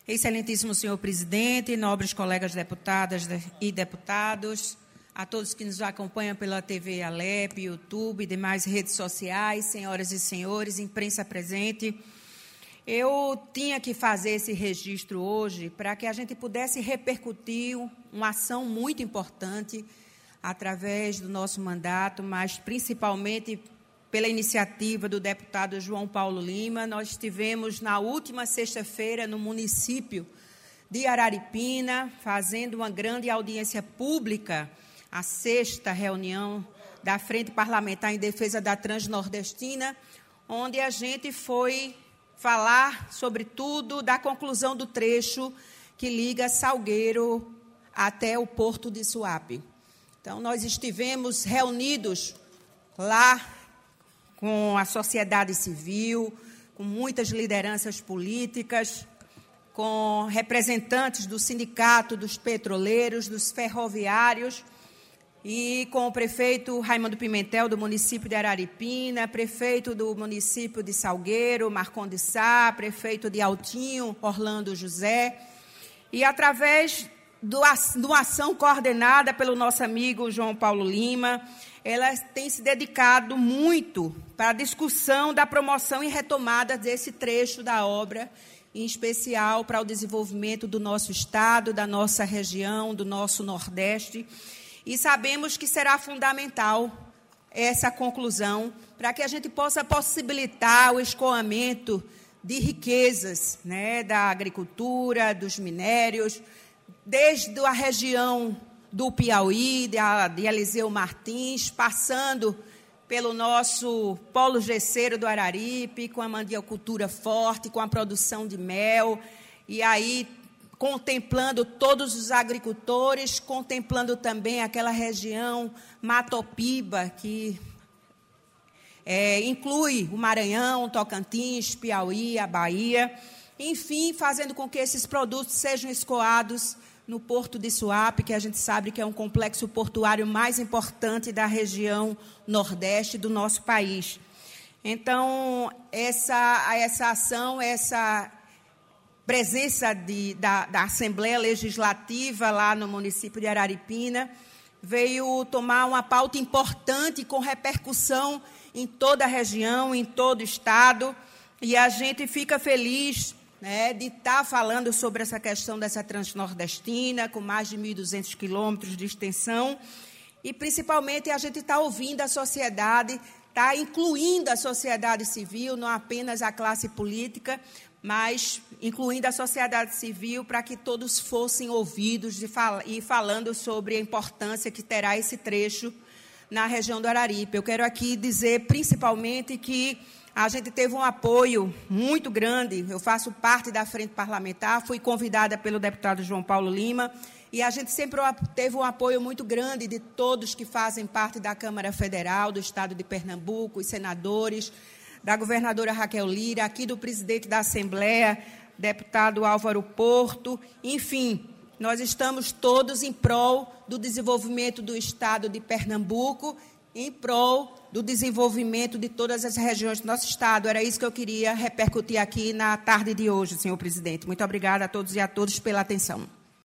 Excelentíssimo senhor presidente, nobres colegas deputadas e deputados, a todos que nos acompanham pela TV Alep, YouTube e demais redes sociais, senhoras e senhores, imprensa presente, eu tinha que fazer esse registro hoje para que a gente pudesse repercutir uma ação muito importante através do nosso mandato, mas principalmente pela iniciativa do deputado João Paulo Lima. Nós estivemos na última sexta-feira no município de Araripina, fazendo uma grande audiência pública, a 6ª reunião da Frente Parlamentar em Defesa da Transnordestina, onde a gente foi falar, sobretudo, da conclusão do trecho que liga Salgueiro até o Porto de Suape. Então, nós estivemos reunidos lá com a sociedade civil, com muitas lideranças políticas, com representantes do sindicato, dos petroleiros, dos ferroviários, e com o prefeito Raimundo Pimentel, do município de Araripina, prefeito do município de Salgueiro, Marcondes de Sá, prefeito de Altinho, Orlando José, e através de uma ação coordenada pelo nosso amigo João Paulo Lima, ela tem se dedicado muito para a discussão da promoção e retomada desse trecho da obra, em especial para o desenvolvimento do nosso Estado, da nossa região, do nosso Nordeste. E sabemos que será fundamental essa conclusão para que a gente possa possibilitar o escoamento de riquezas, né, da agricultura, dos minérios, desde a região do Piauí, de Eliseu Martins, passando pelo nosso polo gesseiro do Araripe, com a mandiocultura forte, com a produção de mel, e aí contemplando todos os agricultores, contemplando também aquela região Matopiba, que inclui o Maranhão, Tocantins, Piauí, a Bahia, enfim, fazendo com que esses produtos sejam escoados no Porto de Suape, que a gente sabe que é um complexo portuário mais importante da região Nordeste do nosso país. Então, essa ação, essa presença da Assembleia Legislativa lá no município de Araripina veio tomar uma pauta importante com repercussão em toda a região, em todo o Estado, e a gente fica feliz, né, de estar falando sobre essa questão dessa transnordestina, com mais de 1.200 quilômetros de extensão, e, principalmente, a gente está ouvindo a sociedade, está incluindo a sociedade civil, não apenas a classe política, mas incluindo a sociedade civil para que todos fossem ouvidos e falando sobre a importância que terá esse trecho na região do Araripe. Eu quero aqui dizer, principalmente, que a gente teve um apoio muito grande. Eu faço parte da Frente Parlamentar, fui convidada pelo deputado João Paulo Lima, e a gente sempre teve um apoio muito grande de todos que fazem parte da Câmara Federal, do Estado de Pernambuco, os senadores, da governadora Raquel Lira, aqui do presidente da Assembleia, deputado Álvaro Porto, enfim, nós estamos todos em prol do desenvolvimento do Estado de Pernambuco, em prol do desenvolvimento de todas as regiões do nosso Estado. Era isso que eu queria repercutir aqui na tarde de hoje, senhor presidente. Muito obrigada a todos e a todas pela atenção.